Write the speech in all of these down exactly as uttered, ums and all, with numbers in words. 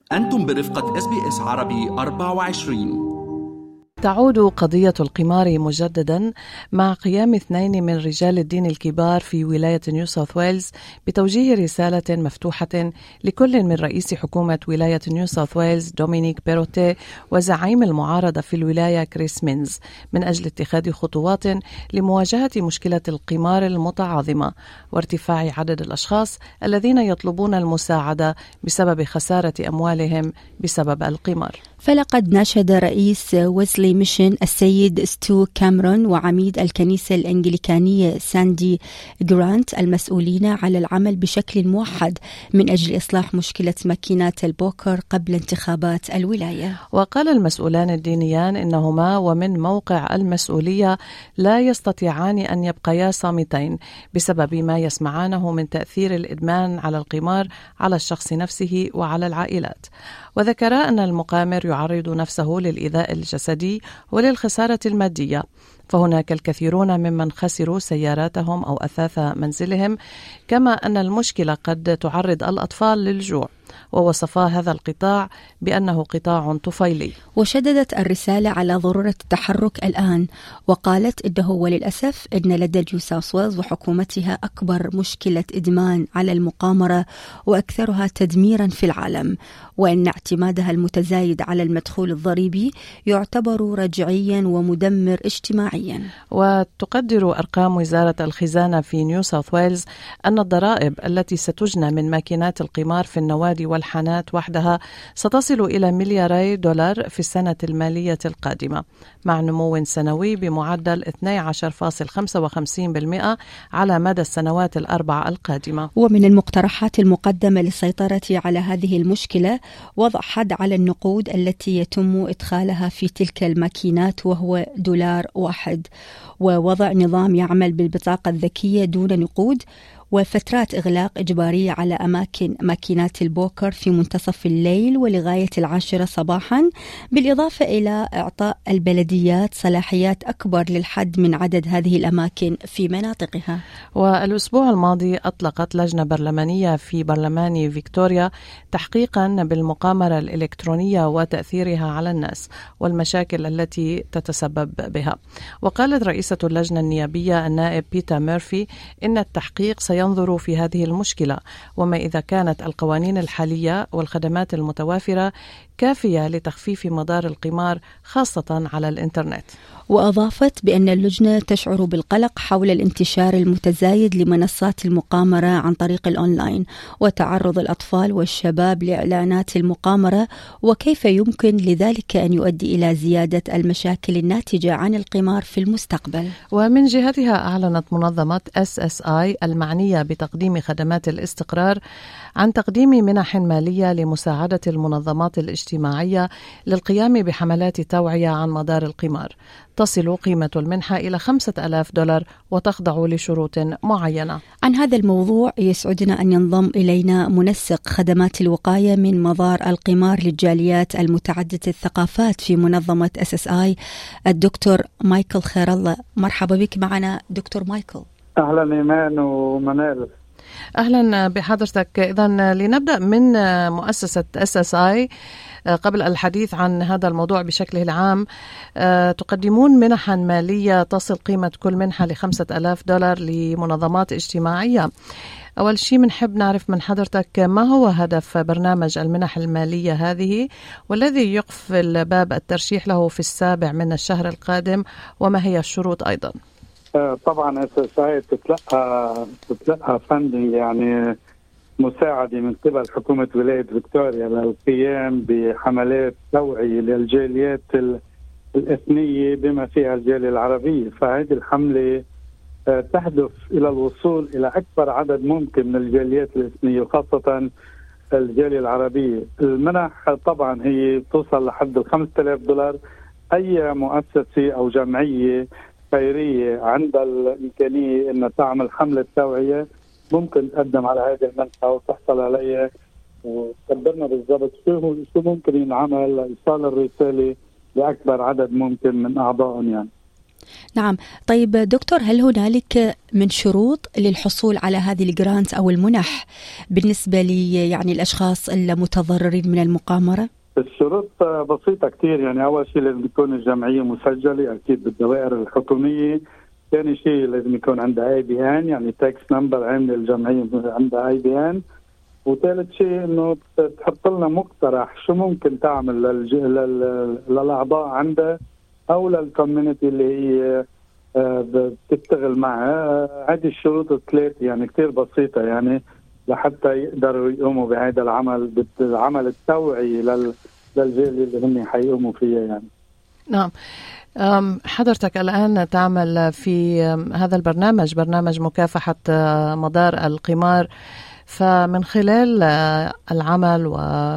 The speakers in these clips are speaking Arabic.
أنتم برفقة إس بي إس عربي أربعة وعشرين. تعود قضية القمار مجددا مع قيام اثنين من رجال الدين الكبار في ولاية نيو ساوث ويلز بتوجيه رسالة مفتوحة لكل من رئيس حكومة ولاية نيو ساوث ويلز دومينيك بيروتي وزعيم المعارضة في الولاية كريس مينز من أجل اتخاذ خطوات لمواجهة مشكلة القمار المتعاظمة وارتفاع عدد الأشخاص الذين يطلبون المساعدة بسبب خسارة أموالهم بسبب القمار. فلقد ناشد رئيس ويزلي ميشن السيد ستو كاميرون وعميد الكنيسة الإنجليكانية ساندي جرانت المسؤولين على العمل بشكل موحد من أجل إصلاح مشكلة ماكينات البوكر قبل انتخابات الولاية. وقال المسؤولان الدينيان إنهما ومن موقع المسؤولية لا يستطيعان أن يبقيا صامتين بسبب ما يسمعانه من تأثير الإدمان على القمار على الشخص نفسه وعلى العائلات. وذكر أن المقامر يعرض نفسه للإيذاء الجسدي وللخسارة المادية، فهناك الكثيرون ممن خسروا سياراتهم أو أثاث منزلهم، كما أن المشكلة قد تعرض الأطفال للجوع، ووصف هذا القطاع بأنه قطاع طفيلي. وشددت الرسالة على ضرورة التحرك الآن، وقالت إنه وللأسف إن لدى نيو ساوث ويلز وحكومتها أكبر مشكلة إدمان على المقامرة وأكثرها تدميرا في العالم، وإن اعتمادها المتزايد على المدخول الضريبي يعتبر رجعيا ومدمر اجتماعيا. وتقدر أرقام وزارة الخزانة في نيو ساوث ويلز أن الضرائب التي ستجنى من ماكينات القمار في النوادي والحانات وحدها ستصل إلى ملياري دولار في السنة المالية القادمة، مع نمو سنوي بمعدل اثني عشر فاصلة خمسة وخمسين بالمئة على مدى السنوات الأربع القادمة. ومن المقترحات المقدمة للسيطرة على هذه المشكلة وضع حد على النقود التي يتم إدخالها في تلك الماكينات وهو دولار واحد، ووضع نظام يعمل بالبطاقة الذكية دون نقود، وفترات إغلاق إجبارية على أماكن ماكينات البوكر في منتصف الليل ولغاية العاشرة صباحا، بالإضافة إلى إعطاء البلديات صلاحيات أكبر للحد من عدد هذه الأماكن في مناطقها. والأسبوع الماضي أطلقت لجنة برلمانية في برلمان فيكتوريا تحقيقا بالمقامرة الإلكترونية وتأثيرها على الناس والمشاكل التي تتسبب بها. وقالت رئيسة اللجنة النيابية النائب بيتر ميرفي إن التحقيق سينظر في هذه المشكلة وما إذا كانت القوانين الحالية والخدمات المتوافرة كافية لتخفيف مضار القمار خاصة على الإنترنت. وأضافت بأن اللجنة تشعر بالقلق حول الانتشار المتزايد لمنصات المقامرة عن طريق الأونلاين وتعرض الأطفال والشباب لإعلانات المقامرة، وكيف يمكن لذلك أن يؤدي إلى زيادة المشاكل الناتجة عن القمار في المستقبل. ومن جهتها أعلنت منظمة إس إس آي المعنية بتقديم خدمات الاستقرار عن تقديم منح مالية لمساعدة المنظمات الاجتماعية للقيام بحملات توعية عن مضار القمار. تصل قيمة المنحة إلى خمسة آلاف دولار وتخضع لشروط معينة. عن هذا الموضوع يسعدنا أن ينضم إلينا منسق خدمات الوقاية من مضار القمار للجاليات المتعددة الثقافات في منظمة إس إس آي الدكتور مايكل خير الله. مرحبا بك معنا دكتور مايكل. أهلا إيمان ومنال. أهلا بحضرتك. إذن لنبدأ من مؤسسة إس إس آي قبل الحديث عن هذا الموضوع بشكله العام. تقدمون منحا مالية تصل قيمة كل منحة لخمسة آلاف دولار لمنظمات اجتماعية. أول شيء بنحب نعرف من حضرتك ما هو هدف برنامج المنح المالية هذه والذي يقفل باب الترشيح له في السابع من الشهر القادم، وما هي الشروط أيضا؟ طبعا إس إس آي تتلقى تتلقى فندنج يعني مساعدة من قبل حكومة ولاية فيكتوريا للقيام بحملات توعية للجاليات الإثنية بما فيها الجالية العربية. فهذه الحملة تهدف إلى الوصول إلى أكبر عدد ممكن من الجاليات الإثنية وخاصة الجالية العربية. المنح طبعا هي توصل لحد خمسة آلاف دولار. أي مؤسسة أو جمعية خيرية عندها الإمكانية أن تعمل حملة توعية ممكن تقدم على هذه المنحة وتحصل عليها، وتخبرنا بالضبط شو شو ممكن ينعمل لإيصال الرسالة لأكبر عدد ممكن من أعضائهم يعني. نعم. طيب دكتور، هل هنالك من شروط للحصول على هذه الجرانت أو المنح بالنسبة لي يعني الأشخاص المتضررين من المقامرة؟ الشروط بسيطة كتير. يعني أول شيء لازم تكون الجمعية مسجلة أكيد بالدوائر الحكومية. ثاني شيء لازم يكون عندها اي بي ان، يعني تاكس نمبر عامل الجمعية عندها اي بي ان. وثالث شيء انه تحط لنا مقترح شو ممكن تعمل للج... لل... للأعضاء عندها او للكوميونتي اللي هي بتشتغل معها. هذه الشروط الثلاث يعني كتير بسيطة يعني لحتى يقدروا يقوموا بهذا العمل، بالعمل التوعي لل... للجيل اللي هم حيقوموا فيها يعني. نعم. حضرتك الآن تعمل في هذا البرنامج، برنامج مكافحة مدار القمار، فمن خلال العمل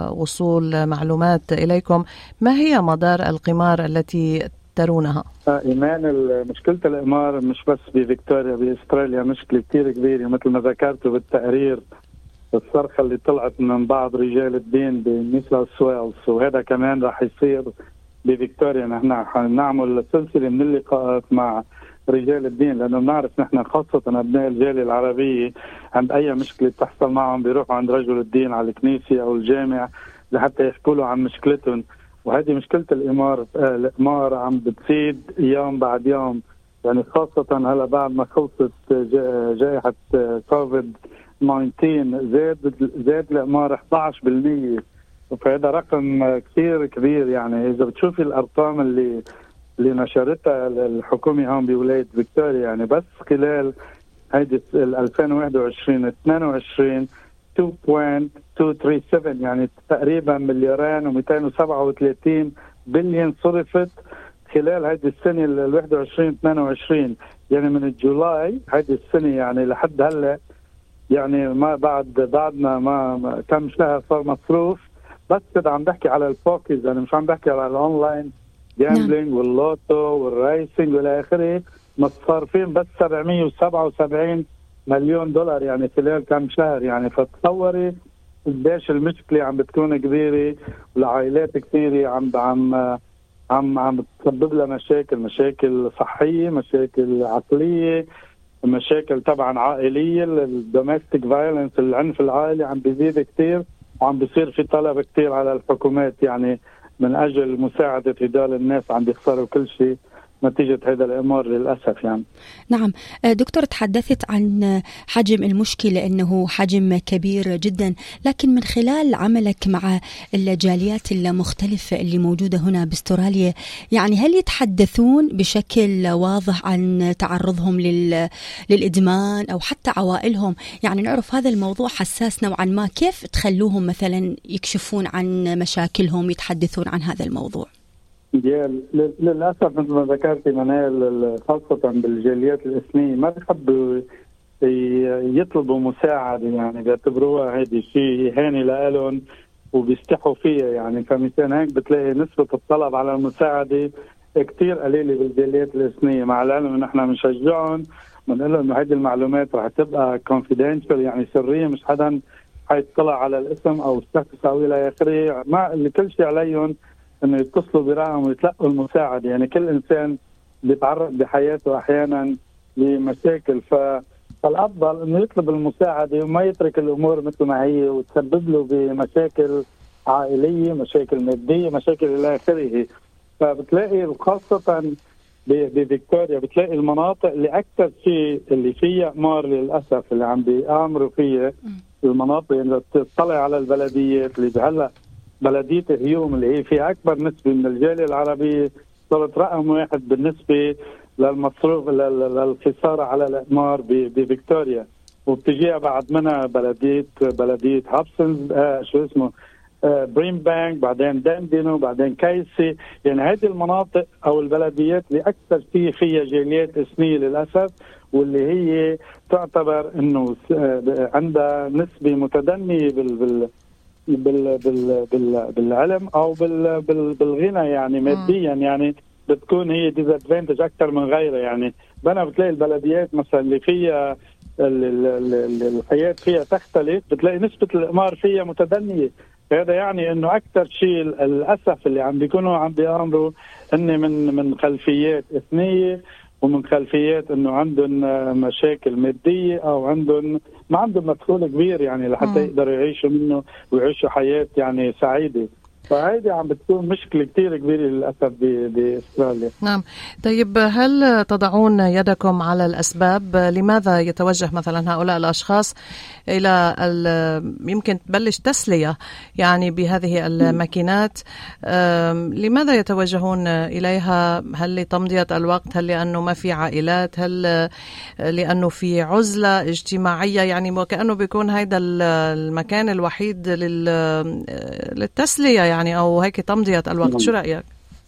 ووصول معلومات إليكم، ما هي مدار القمار التي ترونها؟ إيمان، مشكلة القمار مش بس بفيكتوريا، بأستراليا مشكلة كتير كبيرة مثل ما ذكرتوا بالتقرير. الصرخة اللي طلعت من بعض رجال الدين بنيو ساوث ويلز، وهذا كمان راح يصير بفيكتوريا. نحن حنعمل سلسلة من اللقاءات مع رجال الدين، لأنه بنعرف نحن خاصة أبناء الجالية العربية عند أي مشكلة تحصل معهم بيروحوا عند رجل الدين على الكنيسة أو الجامع لحتى يحكوا له عن مشكلتهم. وهذه مشكلة الإمار الإمار عم بتزيد يوم بعد يوم، يعني خاصة هلا بعد ما خلصت جائحة كوفيد تسعة عشر زاد زاد الإمار إحدى عشر بالمئة، فهذا رقم كثير كبير. يعني إذا بتشوفي الأرقام اللي اللي نشرتها الحكومة هون بولاية فيكتوريا، يعني بس خلال هيدي ألفين وواحد وعشرين اثنين وعشرين اثنين فاصلة مئتين وسبعة وثلاثين، يعني تقريبا مليارين ومئتين وسبعة وثلاثين بليون صرفت خلال هيدي السنة ال واحد وعشرين اثنين وعشرين. يعني من الجولاي هيدي السنة يعني لحد هلا يعني ما بعد بعدنا ما كم شهر صار مصروف. بس كده عم بحكي على الفوكس، انا مش عم بحكي على الاونلاين جامبلينج واللوتو والرايسنج والى اخره. مصارفين بس سبعمئة وسبعة وسبعين مليون دولار يعني خلال كم شهر. يعني فتصوري قديش المشكله عم بتكون كبيره، والعائلات كثيره عم عم عم عم تسبب لها مشاكل، مشاكل صحيه، مشاكل عقليه، مشاكل طبعا عائليه. الدوميستيك فايولنس، العنف العائلي عم بيزيد كثير، وعم بيصير في طلب كثير على الحكومات يعني من أجل مساعدة هدول الناس عم بيخسروا كل شيء نتيجة هذا الأمر للأسف يعني. نعم دكتور، تحدثت عن حجم المشكلة أنه حجم كبير جدا، لكن من خلال عملك مع الجاليات المختلفة اللي موجودة هنا باستراليا، يعني هل يتحدثون بشكل واضح عن تعرضهم لل... للإدمان أو حتى عوائلهم؟ يعني نعرف هذا الموضوع حساس نوعا ما، كيف تخلوهم مثلا يكشفون عن مشاكلهم، يتحدثون عن هذا الموضوع؟ للأسف مثل ما ذكرتي منال، خاصة بالجاليات الإثنية ما بيحبوا يطلبوا مساعدة، يعني بيعتبروها هيدي شيء هاني لهم وبيستحوا فيها يعني. فمثلا هيك بتلاقي نسبة الطلب على المساعدة كتير قليلة بالجاليات الإثنية، مع العلم إن إحنا بنشجعهم بنقول لهم إنه هيدي المعلومات رح تبقى confidential يعني سرية، مش حدا حيطلع على الاسم أو الشخص أو إلى آخره. ما اللي كل شيء عليهم انه يتصلوا برقم ويتلقوا المساعده. يعني كل انسان بيتعرض بحياته احيانا لمشاكل، فالافضل انه يطلب المساعده وما يترك الامور مثل ما هي وتسبب له بمشاكل عائليه، مشاكل ماديه، مشاكل الى اخره. فبتلاقي خاصه بفيكتوريا بتلاقي المناطق اللي اكثر شيء اللي فيها قمار للاسف اللي عم بيامروا فيها المناطق اللي تطلع على البلديات اللي بهلا بلدية هيوم اللي هي فيها أكبر نسبة من الجالية العربية، صارت رقم واحد بالنسبة للمصروف للخسارة على الإقمار بفيكتوريا. وبتجيها بعد منها بلدية بلدية هابسون آه شو اسمه آه بريم بانك، بعدين داندينو، بعدين كايسي. يعني هذه المناطق أو البلديات اللي أكثر فيه فيها جاليات إثنية للأسف، واللي هي تعتبر إنه عندها نسبة متدنية بال بال بال بال بال بالعلم او بال بال بالغنى يعني ماديا، يعني بتكون هي ديزادفانتج اكثر من غيرها. يعني بنا بتلاقي البلديات مثلا اللي فيها الحياه فيها تختلف، بتلاقي نسبه القمار فيها متدنيه. هذا يعني انه اكثر شيء للاسف اللي عم بيكونوا عم بيامروا ان من من خلفيات اثنيه ومن خلفيات انه عندهم مشاكل ماديه او عندهم ما عندهم مدخول كبير يعني لحتى يقدروا يعيشوا منه ويعيشوا حياه يعني سعيده. فهيدي عم بتكون مشكله كثير كبيره للاسف باستراليا. نعم. طيب هل تضعون يدكم على الاسباب؟ لماذا يتوجه مثلا هؤلاء الاشخاص الى يمكن تبلش تسليه يعني بهذه الماكينات؟ لماذا يتوجهون اليها؟ هل لتمضيه الوقت؟ هل لانه ما في عائلات؟ هل لانه في عزله اجتماعيه؟ يعني وكانه بيكون هذا المكان الوحيد للتسليه يعني او هيك تمضيه الوقت. شو رايك؟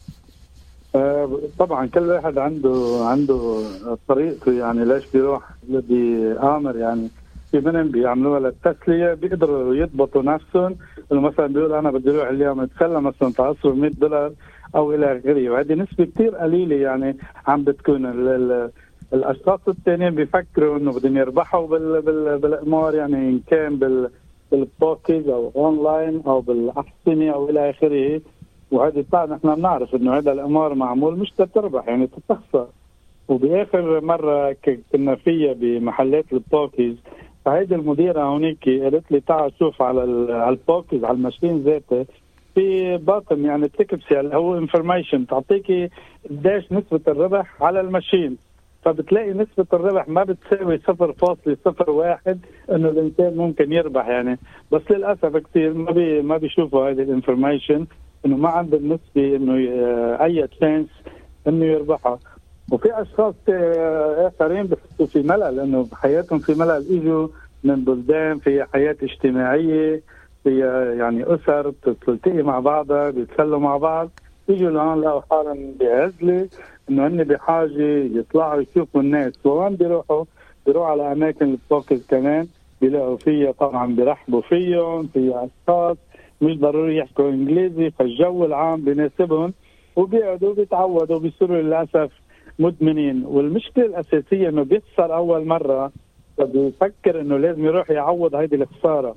آه طبعا كل واحد عنده عنده طريقته يعني ليش بيروح بيآمر. يعني في منهم بيعملوها للتسليه، بيقدروا يضبطوا نفسهم انه مثلا بيقول انا بدي اروح اليوم اتسلى مثلا تعصر مية دولار او الى اخره، وهذه نسبه كثير قليله يعني عم بتكون. ال ال الاشخاص الثانيين بيفكروا انه بدهم يربحوا بال بال بالامور، يعني ان كان بال بالبوكيز او اونلاين او بالاحصنه او الى اخره. وهذه طبعا نحن بنعرف انه هذا الامر معمول مش تتربح يعني تتخسر. وباخر مره كنا فيها بمحلات البوكيز، فهيدي المديره هونيك قالت لي تعال شوف على البوكيز على الماشين ذاته في باطن يعني بتكتب اللي هو انفورميشن تعطيكي قديش نسبه الربح على الماشين، فبتلاقي نسبة الربح ما بتساوي صفر فاصلة صفر واحد انه الانسان ممكن يربح يعني. بس للاسف كثير ما بي ما بيشوفوا هذه الانفورميشن انه ما عندهم نسبة انه اي تشانس انه يربحها. وفي اشخاص اخرين بحسوا في ملل، انه بحياتهم في ملل، اجوا من بلدان في حياة اجتماعية، في يعني اسر بتلتقي مع بعضها بيتسلوا مع بعض، يجوا لهون لقوا حالهم بعزلة انه هن بحاجه يطلعوا يشوفوا الناس. وين بيروحوا؟ بيروحوا على اماكن البوكيز كمان بيلاقوا فيها طبعا بيرحبوا فيهم، في اشخاص مش ضروري يحكوا انجليزي، فالجو العام بيناسبهم وبيقعدوا بيتعودوا بيصيروا للاسف مدمنين. والمشكله الاساسيه انه بيخسر اول مره فبيفكر انه لازم يروح يعوض هيدي الخساره،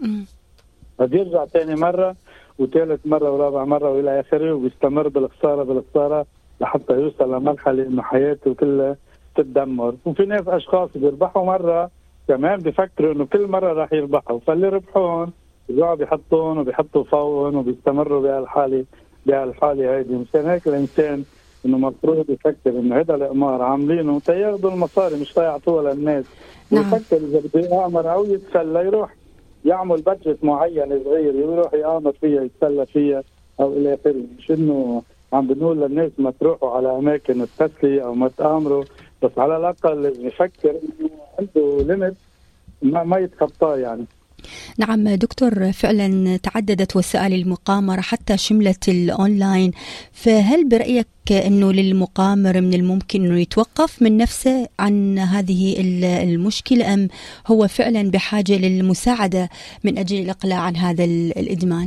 فبيرجع ثاني مره وثالث مره ورابع مره والى اخره، وبيستمر بالخساره بالخساره لحتى يوصل لمرحله انه حياته كلها تتدمر. وفي ناس اشخاص بيربحوا مره كمان بيفكروا انه كل مره راح يربحوا، فاللي ربحون بيرجعوا بيحطون وبيحطوا فوقهم وبيستمروا بهالحاله بهالحاله هيدي. مشان هيك الانسان انه مفروض يفكر انه هذا القمار عاملينه تياخذوا المصاري مش يعطوها للناس. نعم. ويفكر اذا بده يامر او يتسلى يروح يعمل بادجت معين صغير يروح يامر فيها يتسلى فيها او الى اخره، مش انه عم بنقول للناس ما تروحوا على اماكن التسلية او ما تآمروا، بس على الاقل يفكر انه عنده ليميت ما, ما يتخطاه يعني. نعم دكتور، فعلا تعددت وسائل المقامرة حتى شملت الأونلاين، فهل برأيك أنه للمقامر من الممكن أنه يتوقف من نفسه عن هذه المشكلة، أم هو فعلا بحاجة للمساعدة من أجل الإقلاع عن هذا الإدمان؟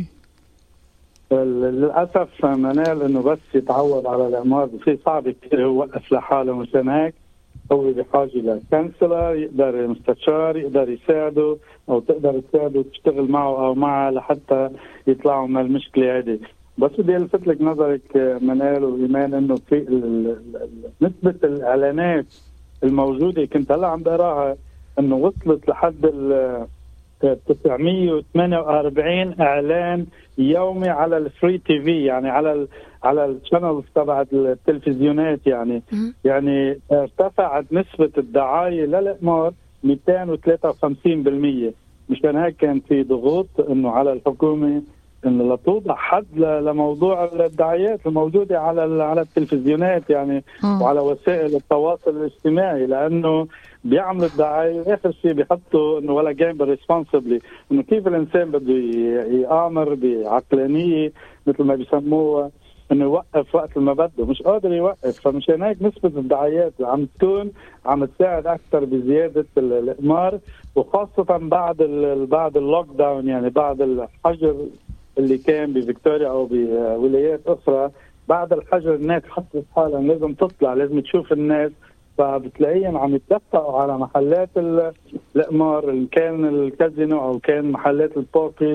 للأسف منال أنه بس يتعود على الأمراض في صعب كثير يوقف لحاله. مشان هيك هو بحاجة لكانسلر يقدر مستشار يقدر يساعده أو تقدر تساعده تشتغل معه أو معها لحتى يطلعوا من المشكلة هذه. بس بدي ألفت لك نظرك منال وإيمان أنه في نسبة الإعلانات الموجودة كنت هلا عم بقراها أنه وصلت لحد ال تسعمية وثمانية وأربعين اعلان يومي على الفري تي في، يعني على ال على الشانلز تبع التلفزيونات. يعني م- يعني ارتفعت نسبه الدعايه للقمار مئتين وثلاثة وخمسين بالمية. مشان هيك كان في ضغوط انه على الحكومه انه لا توضع حد لموضوع الدعايات الموجوده على على التلفزيونات يعني م- وعلى وسائل التواصل الاجتماعي، لانه بيعملوا الدعاية آخر شيء بيحطوا إنه ولا جيم بالريسبونسبلي، إنه كيف الإنسان بده يآمر بعقلانية مثل ما بيسموها إنه يوقف وقت ما بده، مش قادر يوقف. فمشان هيك نسبة الدعايات عم تكون عم تساعد أكثر بزيادة الإقمار، وخاصة بعد ال بعد اللوك داون، يعني بعد الحجر اللي كان بفيكتوريا أو بولايات أخرى. بعد الحجر الناس حطت حالها لازم تطلع لازم تشوف الناس، فبتلاقيهم عم يتدفقوا على محلات القمار إن كان الكازينو أو كان محلات البوكيز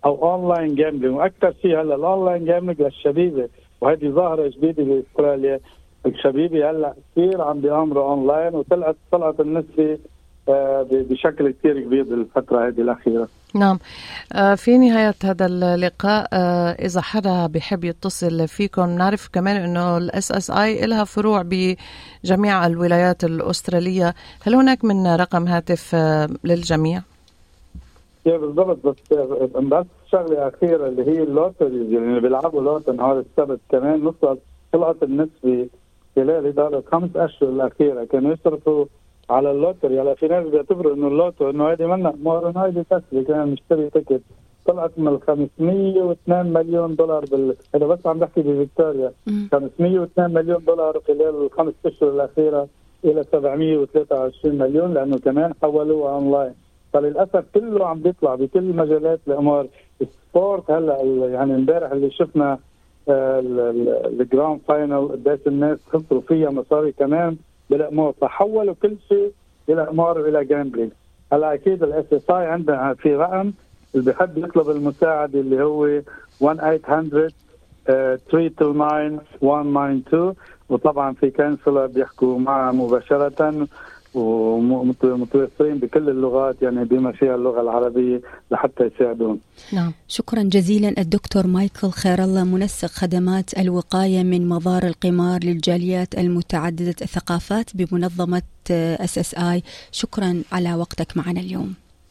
او اونلاين جامبلينج. واكثر شيء هلا الاونلاين جامبلينج للشبيبه، وهذه ظاهره جديده باستراليا. الشبيبه هلا كثير عم بيامروا اونلاين، وطلعت طلعت النسبه بشكل كثير كبير بالفتره هذه الاخيره. نعم. في نهاية هذا اللقاء إذا حدا بيحب يتصل فيكم، نعرف كمان إنه الإس إس آي لها فروع بجميع الولايات الأسترالية، هل هناك من رقم هاتف للجميع؟ يا بالضبط. بس بس شغلة أخيرة اللي هي اللوتريز اللي بيلعبوا لوتو نهار السبت كمان نصل طلعت النسبة خلال هذول الخمس أشهر الأخيرة كانوا يصرفوا على اللوتري. على في ناس بيعتبروا انه اللوتو انه هذه منا قمار، انه هذه تسلية، كان نشتري تيكت. طلعت من خمسمية واثنين مليون دولار بال هذا بس عم بحكي بفيكتوريا، خمسمية واثنين مليون دولار خلال الخمس اشهر الاخيره الى سبعمية وثلاثة وعشرين مليون، لانه كمان حولوها اونلاين. فللاسف كله عم بيطلع بكل مجالات القمار. السبورت هلا يعني امبارح اللي شفنا الجراند فاينل قديش الناس خسروا فيها مصاري كمان بالقمار، فحولوا كل شيء الى قمار والى جامبلينج. هلا اكيد الاس اس اي عندها في رقم اللي بحب يطلب المساعده اللي هو واحد ثمانمية ثلاثة تسعة تسعة واحد تسعة اثنين، وطبعا في كانسلر بيحكوا معها مباشره ومتوفرين بكل اللغات يعني بما فيها اللغة العربية لحتى يساعدون. نعم، شكرا جزيلا الدكتور مايكل خير الله، منسق خدمات الوقاية من مضار القمار للجاليات المتعددة الثقافات بمنظمة إس إس آي. شكرا على وقتك معنا اليوم.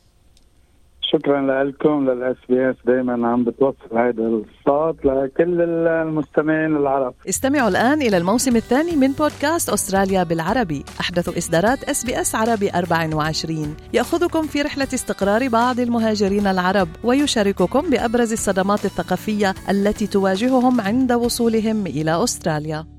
شكرا لكم للأس بي إس، دائما عم بتوصل هذا الصوت لكل المستمعين العرب. استمعوا الآن إلى الموسم الثاني من بودكاست أستراليا بالعربي، أحدث إصدارات إس بي إس عربي أربعة وعشرين، يأخذكم في رحلة استقرار بعض المهاجرين العرب ويشارككم بأبرز الصدمات الثقافية التي تواجههم عند وصولهم إلى أستراليا.